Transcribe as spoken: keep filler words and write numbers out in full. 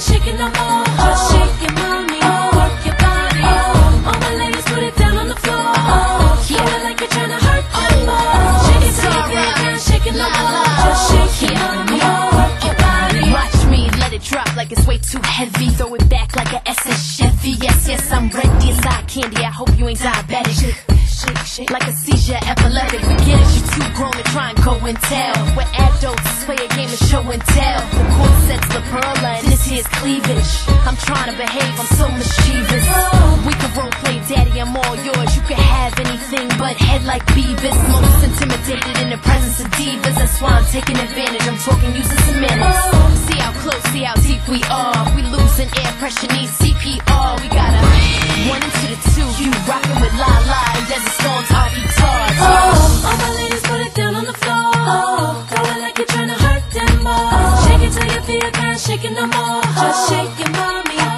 can't shake it no more. Just shake it, mommy. Work your body. All my ladies, put it down on the floor. Yeah, I like it tryna hurt them more. Shake it till you feel you can't shake it no more. Just shake it, mommy. Work your body. Watch me let it drop like it's way too heavy. Throw it back like a S S Chevy. Yes, yes, I'm ready. It's eye candy. I hope you ain't diabetic. Shake, shake, like a seizure, epileptic. We get it, you too grown to try and go and tell. We're adults, play a game of show and tell. The corset's La Perla and this here's cleavage. I'm trying to behave, I'm so mischievous. We can role play, daddy, I'm all yours. You can have anything but head like Beavis. Most intimidated in the presence of divas. That's why I'm taking advantage, I'm talking using some manners. See how close, see how deep we are. We losing air pressure, need C P R. We got a one into the two. You rockin' with La La and Desert Storms, our guitars. Oh, all my ladies put it down on the floor. Oh, throw it like you're tryna hurt them more. Shake it till you feel you can't shake it no more. Just shake it, mommy.